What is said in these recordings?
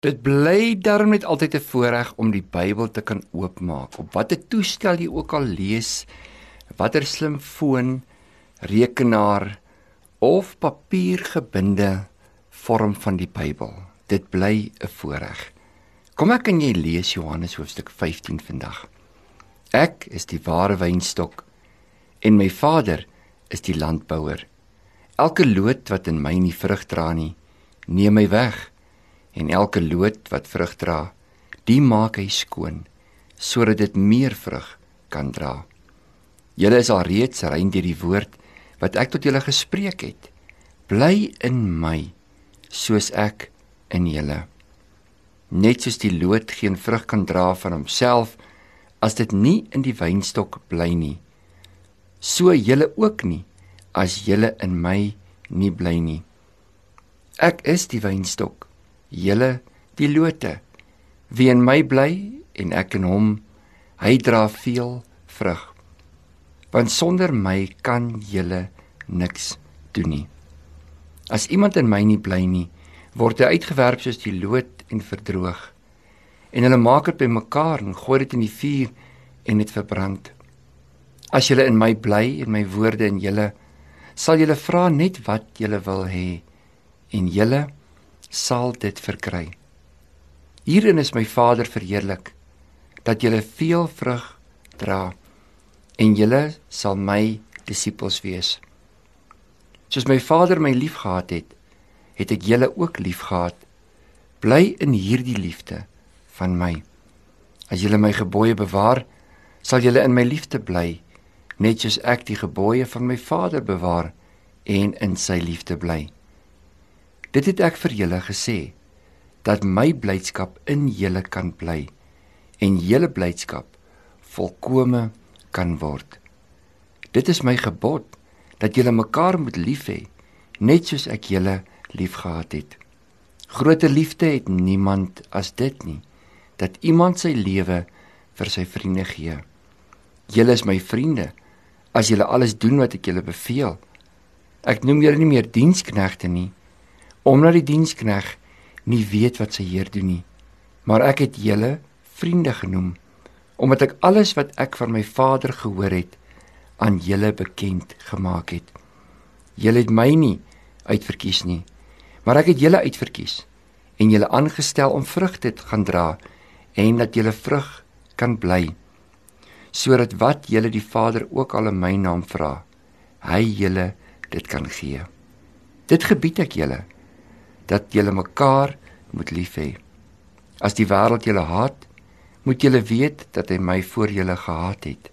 Dit bly daarom net altyd 'n voorreg om die Bybel te kan oopmaak. Op watter toestel jy ook al lees, watter slimfoon, rekenaar of papiergebinde vorm van die Bybel. Dit bly 'n voorreg. Kom ek en jy lees Johannes hoofstuk 15 vandag. Ek is die ware wynstok en my Vader is die landbouer. Elke loot wat in my nie vrug dra nie, neem hy weg. En elke loot wat vrug dra, die maak hy skoon, sodat dit meer vrug kan dra. Julle is al reeds rein deur die woord wat ek tot julle gespreek het. Bly in my, soos ek in julle. Net soos die loot geen vrug kan dra van homself, as dit nie in die wynstok bly nie, so julle ook nie, as julle in my nie bly nie. Ek is die wynstok, julle die lote. Wie in my bly en ek in hom, hy dra veel vrug. Want sonder my kan julle niks doen nie. As iemand in my nie bly nie, word hy uitgewerp soos die loot en verdroog. En hulle maak dit bymekaar en gooi dit in die vuur en dit verbrand. As julle in my bly en my woorde in julle, sal julle vra net wat julle wil hê en julle sal dit verkry. Hierin is my Vader verheerlik, dat julle veel vrug dra, en julle sal my disippels wees. Soos my Vader my liefgehad het, het ek julle ook liefgehad. Bly in hierdie liefde van my. As julle my gebooie bewaar, sal julle in my liefde bly, net soos ek die gebooie van my Vader bewaar en in sy liefde bly. Dit het ek vir julle gesê, dat my blydskap in julle kan bly, en julle blydskap volkome kan word. Dit is my gebod, dat julle mekaar moet lief hê, net soos ek julle liefgehad het. Groter liefde het niemand as dit nie, dat iemand sy lewe vir sy vriende gee. Julle is my vriende, as julle alles doen wat ek julle beveel. Ek noem julle nie meer diensknegte nie, omdat die dienskneg nie weet wat sy heer doen nie, maar ek het julle vriende genoem, omdat ek alles wat ek van my Vader gehoor het, aan julle bekend gemaak het. Julle het my nie uitverkies nie, maar ek het julle uitverkies, en julle aangestel om vrug te gaan dra, en dat julle vrug kan bly, sodat wat julle die Vader ook al in my naam vra, hy julle dit kan gee. Dit gebied ek julle, dat julle mekaar moet lief hê. As die wêreld julle haat, moet julle weet dat hy my voor julle gehaat het.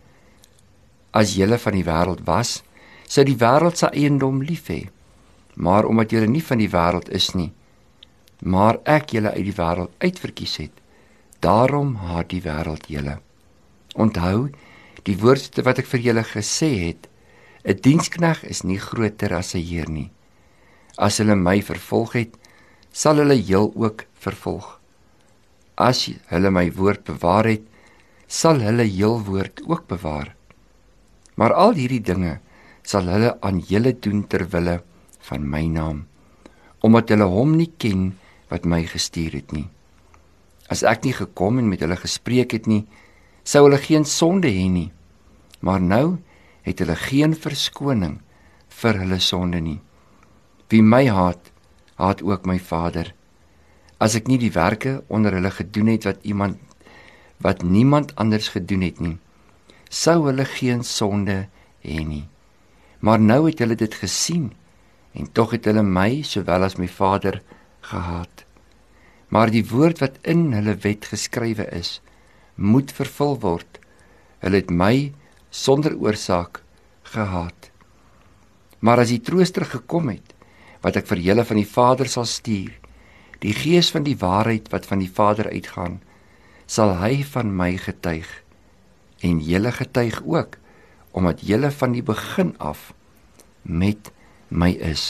As julle van die wêreld was, sou die wêreld sy eiendom lief hê. Maar omdat julle nie van die wêreld is nie, maar ek julle uit die wêreld uitverkies het, daarom haat die wêreld julle. Onthou die woorde wat ek vir julle gesê het, 'n dienskneg is nie groter as sy heer nie. As hulle my vervolg het, sal hulle julle ook vervolg. As hulle my woord bewaar het, sal hulle julle woord ook bewaar. Maar al hierdie dinge sal hulle aan julle doen ter wille van my naam, omdat hulle hom nie ken wat my gestuur het nie. As ek nie gekom en met hulle gespreek het nie, sou hulle geen sonde hê nie, maar nou het hulle geen verskoning vir hulle sonde nie. Wie my haat, haat ook my Vader. As ek nie die werke onder hulle gedoen het wat niemand anders gedoen het nie, sou hulle geen sonde hê nie. Maar nou het hulle dit gesien, en tog het hulle my, sowel as my Vader, gehaat. Maar die woord wat in hulle wet geskrywe is, moet vervul word. Hulle het my sonder oorsaak gehaat. Maar as die Trooster gekom het, wat ek vir julle van die Vader sal stuur, die Gees van die waarheid wat van die Vader uitgaan, sal hy van my getuig, en julle getuig ook, omdat julle van die begin af met my is.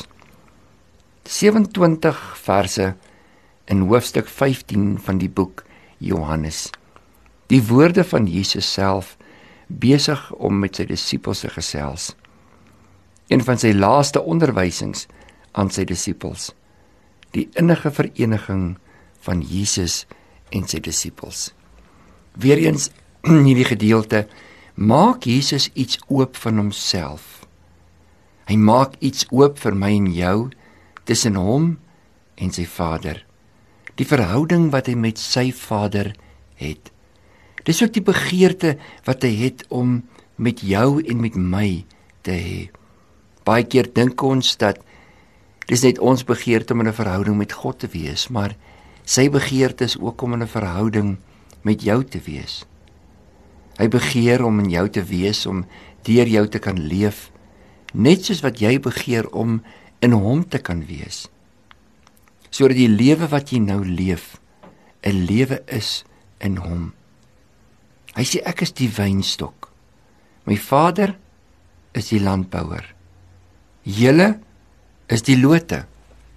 27 verse in hoofstuk 15 van die boek Johannes. Die woorde van Jesus self, besig om met sy disippels te gesels. Een van sy laaste onderwysings aan sy disippels. Die innige vereniging van Jesus en sy disippels. Weereens in hierdie gedeelte maak Jesus iets oop van homself. Hy maak iets oop vir my en jou tussen hom en sy Vader. Die verhouding wat hy met sy Vader het. Dis ook die begeerte wat hy het om met jou en met my te hê. Baie keer dink ons dat dis net ons begeerte om in 'n verhouding met God te wees, maar sy begeerte is ook om in 'n verhouding met jou te wees. Hy begeer om in jou te wees, om deur jou te kan leef, net soos wat jy begeer om in hom te kan wees. Sodat die lewe wat jy nou leef, 'n lewe is in hom. Hy sê, ek is die wynstok. My Vader is die landbouer. Julle is die lote.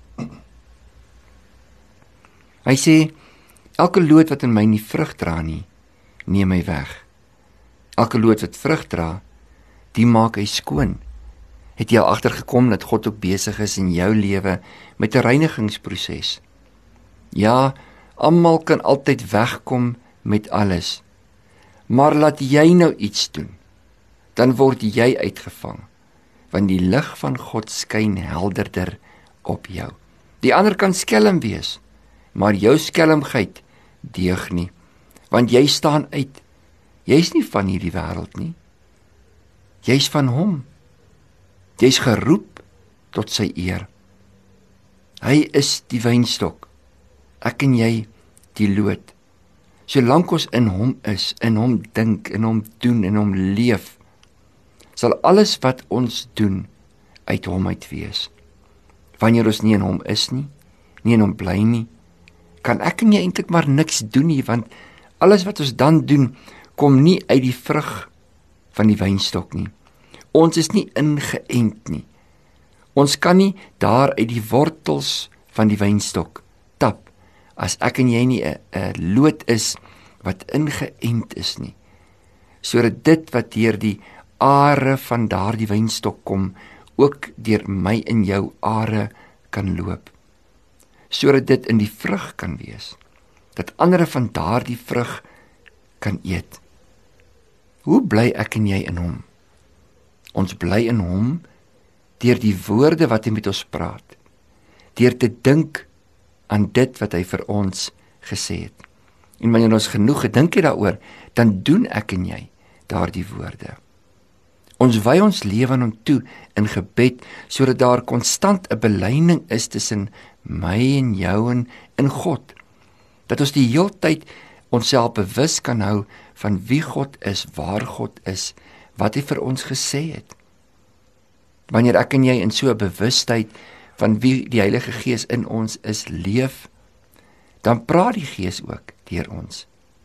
Hy sê, elke loot wat in my nie vrug dra nie, neem hy weg. Elke loot wat vrug dra, die maak hy skoon. Het jy al agtergekom dat God ook besig is in jou lewe met 'n reinigingsproses? Ja, almal kan altyd wegkom met alles. Maar laat jy nou iets doen, dan word jy uitgevang, want die lig van God skyn helderder op jou. Die ander kan skelm wees, maar jou skelmheid deug nie, want jy staan uit. Jy's nie van hierdie wêreld nie. Jy's van hom. Jy's geroep tot sy eer. Hy is die wynstok. Ek en jy die loot. Solank ons in hom is, in hom dink, in hom doen, in hom leef, sal alles wat ons doen uit hom uit wees. Wanneer ons nie in hom is nie in hom bly nie, kan ek en jy eintlik maar niks doen nie, want alles wat ons dan doen, kom nie uit die vrug van die wynstok nie. Ons is nie ingeënt nie. Ons kan nie daar uit die wortels van die wynstok tap, as ek en jy nie 'n loot is wat ingeënt is nie, sodat dit wat deur die are van daardie wynstok kom, ook deur my en jou are kan loop, sodat dit in die vrug kan wees, dat ander van daardie vrug kan eet. Hoe bly ek en jy in hom? Ons bly in hom deur die woorde wat hy met ons praat, deur te dink aan dit wat hy vir ons gesê het. En wanneer ons genoeg gedink het daaroor, dan doen ek en jy daardie woorde. Ons wy ons lewe aan hom toe in gebed, sodat daar konstant 'n belyning is tussen my en jou en God. Dat ons die heeltyd onsself bewus kan hou van wie God is, waar God is, wat hy vir ons gesê het. Wanneer ek en jy in so 'n bewustheid van wie die Heilige Gees in ons is leef, dan praat die Gees ook deur ons.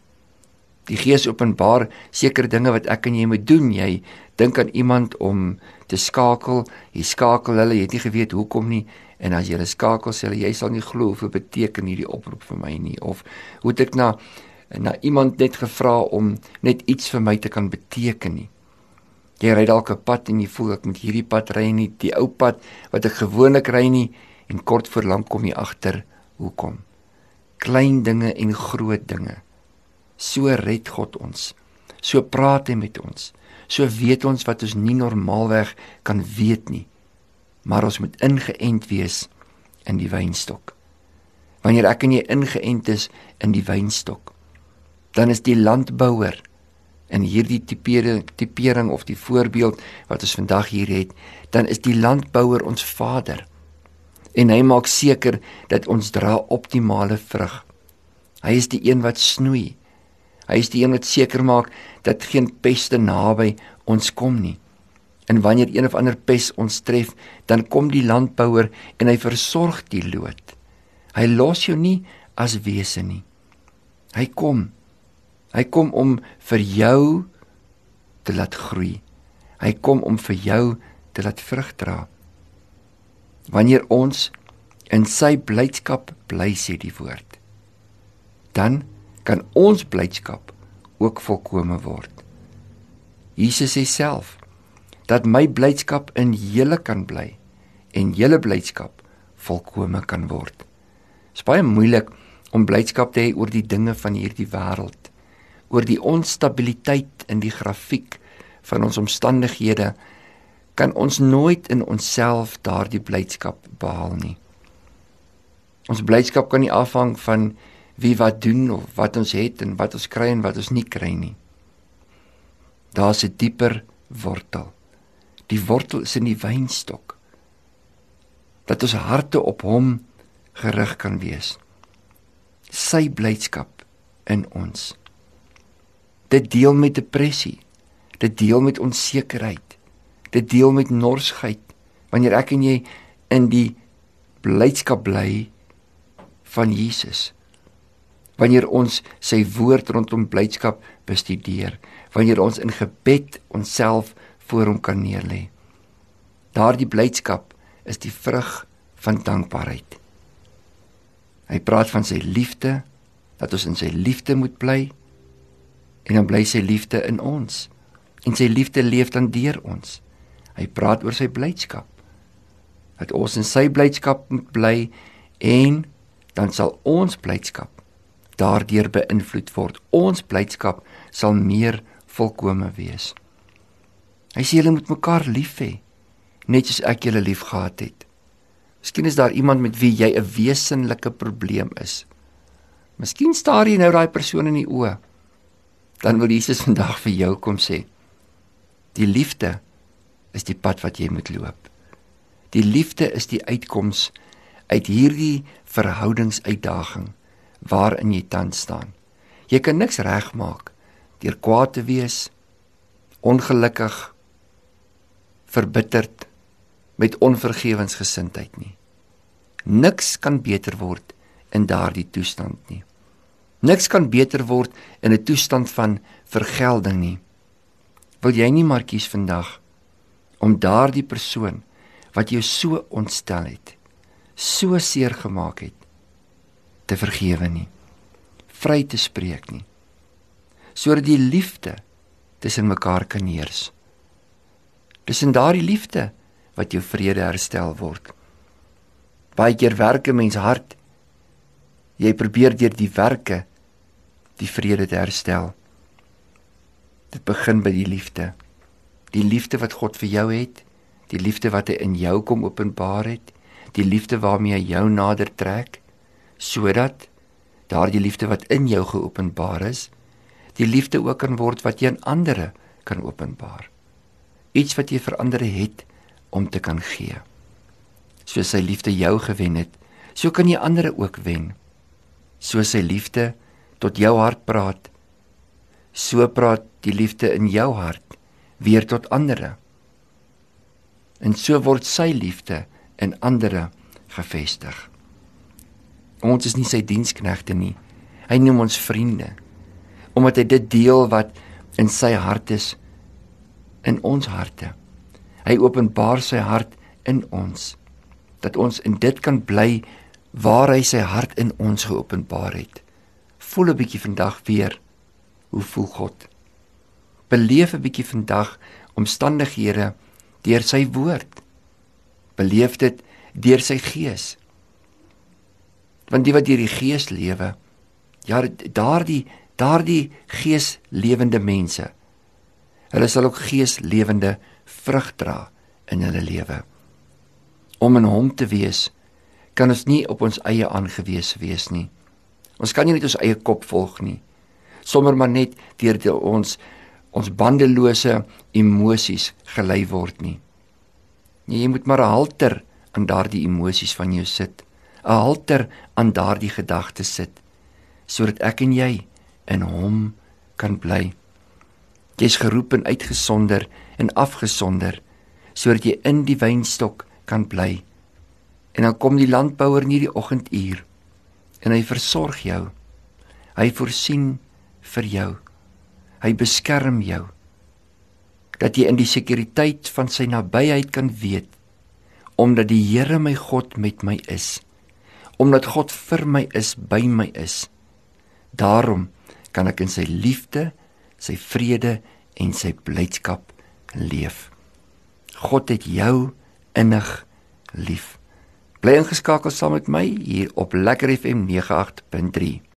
Die Gees openbaar sekere dinge wat ek en jy moet doen. Jy dink aan iemand om te skakel, jy skakel hulle, jy het nie geweet hoekom nie, en as jy hulle skakel, sê hulle, jy sal nie glo hoeveel beteken hierdie oproep vir my nie, of hoe het ek na iemand net gevra om net iets vir my te kan beteken nie. Jy ry dalk 'n pad en jy voel ek moet hierdie pad ry nie, die ou pad wat ek gewoonlik ry nie, en kort voor lank kom jy agter hoekom. Klein dinge en groot dinge. So red God ons. So praat hy met ons. So weet ons wat ons nie normaalweg kan weet nie. Maar ons moet ingeënt wees in die wynstok. Wanneer ek en jy ingeënt is in die wynstok, dan is die landbouer, en hierdie tipering of die voorbeeld wat ons vandag hier het, dan is die landbouer ons Vader. En hy maak seker dat ons dra optimale vrug. Hy is die een wat snoei. Hy is die een wat seker maak dat geen peste naby ons kom nie. En wanneer een of ander pes ons tref, dan kom die landbouer en hy versorg die loot. Hy los jou nie as wese nie. Hy kom om vir jou te laat groei. Hy kom om vir jou te laat vrug dra. Wanneer ons in sy blydskap bly, sê die woord, dan kan ons blydskap ook volkome word. Jesus sê self, dat my blydskap in julle kan bly, en julle blydskap volkome kan word. Dit is baie moeilik om blydskap te hê oor die dinge van hierdie wêreld, oor die onstabiliteit in die grafiek van ons omstandighede, kan ons nooit in onsself daardie blydskap behaal nie. Ons blydskap kan nie afhang van wie wat doen of wat ons het en wat ons kry en wat ons nie kry nie. Daar's 'n dieper wortel. Die wortel is in die wynstok. Dat ons harte op hom gerig kan wees. Sy blydskap in ons. Dit deel met depressie. Dit deel met onsekerheid. Dit deel met norsheid. Wanneer ek en jy in die blydskap bly van Jesus. Wanneer ons sy woord rondom blydskap bestudeer. Wanneer ons in gebed onsself voor hom kan neerlê. Daardie blydskap is die vrug van dankbaarheid. Hy praat van sy liefde, dat ons in sy liefde moet bly, en dan bly sy liefde in ons, en sy liefde leef dan deur ons. Hy praat oor sy blydskap, dat ons in sy blydskap moet bly, en dan sal ons blydskap daardeur beïnvloed word. Ons blydskap sal meer volkome wees. Hy sê julle moet mekaar lief hê, net soos ek julle lief gehad het. Miskien is daar iemand met wie jy 'n wesenlike probleem is. Miskien staar jy nou daai persoon in die oë. Dan wil Jesus vandag vir jou kom sê, die liefde is die pad wat jy moet loop. Die liefde is die uitkoms uit hierdie verhoudingsuitdaging waarin jy tans staan. Jy kan niks regmaak deur kwaad te wees, ongelukkig, verbitterd, met onvergewensgesindheid nie. Niks kan beter word in daardie toestand nie. Niks kan beter word in 'n toestand van vergelding nie. Wil jy nie maar kies vandag om daardie persoon wat jou so ontstel het, so seer gemaak het, te vergewe nie, vry te spreek nie, sodat die liefde tussen mekaar kan heers. Dis in daardie liefde wat jou vrede herstel word. Baie keer werk 'n mens hard. Jy probeer deur die werke die vrede te herstel. Dit begin by die liefde. Die liefde wat God vir jou het, die liefde wat hy in jou kom openbaar het, die liefde waarmee hy jou nader trek, sodat daardie liefde wat in jou geopenbaar is, die liefde ook kan word wat jy aan ander kan openbaar. Iets wat jy vir ander het om te kan gee. Soos sy liefde jou gewen het, so kan jy ander ook wen. Soos sy liefde tot jou hart praat, so praat die liefde in jou hart weer tot ander. En so word sy liefde in ander gevestig. Ons is nie sy diensknegte nie. Hy noem ons vriende, omdat hy dit deel wat in sy hart is, in ons harte. Hy openbaar sy hart in ons, dat ons in dit kan bly waar hy sy hart in ons geopenbaar het. Voel 'n bietjie vandag weer, hoe voel God? Beleef 'n bietjie vandag omstandighede deur sy woord. Beleef dit deur sy gees. Want die wat deur die gees lewe, ja, daardie geeslewende mense, hulle sal ook geeslewende vrug dra in hulle lewe. Om in hom te wees, kan ons nie op ons eie aangewese wees nie. Ons kan nie net ons eie kop volg nie. Sommer maar net deur ons bandelose emosies gelei word nie. Nee, jy moet maar 'n halter aan daardie emosies van jou sit. 'n Halter aan daardie gedagtes sit, sodat ek en jy in hom kan bly. Jy's geroep en uitgesonder en afgesonder, sodat jy in die wynstok kan bly. En dan kom die landbouer in hierdie oggenduur, en hy versorg jou. Hy voorsien vir jou. Hy beskerm jou, dat jy in die sekuriteit van sy nabyheid kan weet, omdat die Here my God met my is, omdat God vir my is, by my is. Daarom kan ek in sy liefde, sy vrede en sy blydskap leef. God het jou innig lief. Bly ingeskakel saam met my hier op Lekker FM 98.3.